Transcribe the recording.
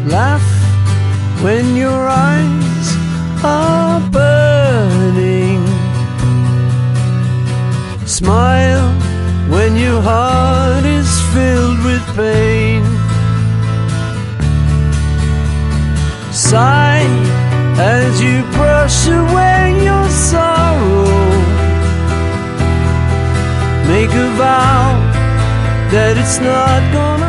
Laugh when your eyes are burning. Smile when your heart is filled with pain. Sigh as you brush away your sorrow. Make a vow that it's not gonna